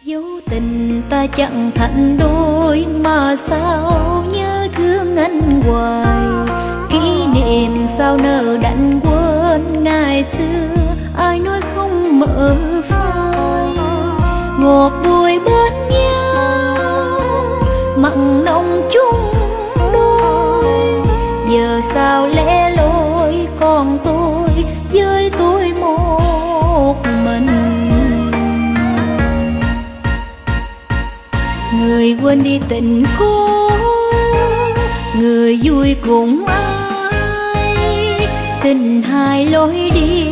Dấu tình ta chẳng thành đôi mà sao nhớ thương anh hoài. Kỷ niệm sao nỡ đành quên ngày xưa ai nói không mở phai. Ngọt bùi bên nhau mặn nồng chung đôi. Giờ sao lẻ loi còn tôi với tôi một mình. Người quên đi tình cũ, người vui cùng ai. Tình hai lối đi